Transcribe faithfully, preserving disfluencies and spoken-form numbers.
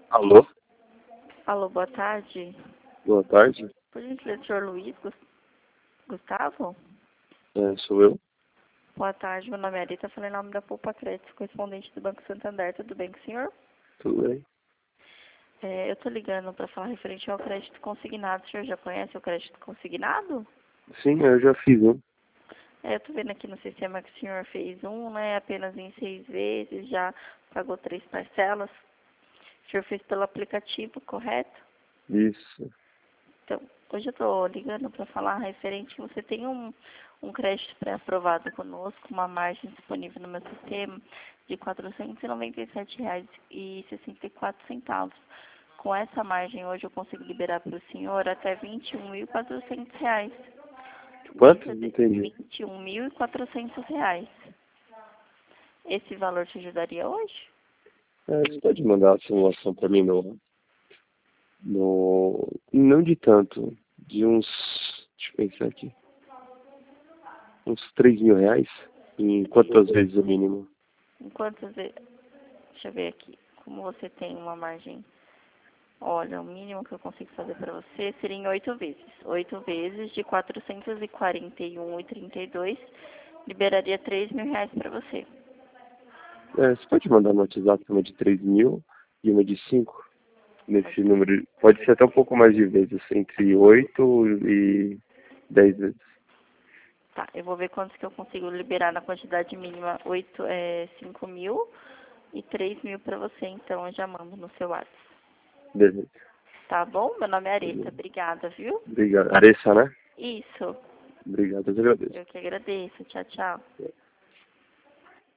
Alô? Alô, boa tarde. Boa tarde. Por gentileza, senhor Luiz Gus- Gustavo? É, sou eu. Boa tarde, meu nome é Arita, falei em nome da Poupa Crédito, correspondente do Banco Santander. Tudo bem com o senhor? Tudo bem? É, eu estou ligando para falar referente ao crédito consignado. O senhor já conhece o crédito consignado? Sim, eu já fiz um. É, eu estou vendo aqui no sistema que o senhor fez um, né? Apenas em seis vezes, já pagou três parcelas. O senhor fez pelo aplicativo, correto? Isso. Então, hoje eu estou ligando para falar referente, você tem um, um crédito pré-aprovado conosco, uma margem disponível no meu sistema de quatrocentos e noventa e sete reais e sessenta e quatro centavos. Com essa margem hoje eu consigo liberar para o senhor até vinte e um mil e quatrocentos reais. Quanto? Não entendi. vinte e um mil e quatrocentos reais. Esse valor te ajudaria hoje? É, você pode mandar a simulação pra mim no, no... Não de tanto. De uns... Deixa eu pensar aqui. Uns três mil reais? Em quantas vezes o mínimo? Em quantas vezes? Deixa eu ver aqui. Como você tem uma margem. Olha, o mínimo que eu consigo fazer para você seria em oito vezes. Oito vezes de quatrocentos e quarenta e um reais e trinta e dois centavos, liberaria três mil reais para você. É, você pode mandar no WhatsApp uma de três mil e uma de cinco? Nesse Pode. número. Pode ser até um pouco mais de vezes. Entre oito e dez vezes. Tá, eu vou ver quantos que eu consigo liberar na quantidade mínima. Oito, é, cinco mil e três mil para você, então eu já mando no seu WhatsApp. Beleza. Tá bom? Meu nome é Areta. Obrigada, viu? Obrigado. Aressa, né? Isso. Obrigado, eu agradeço. Eu que agradeço. Tchau, tchau.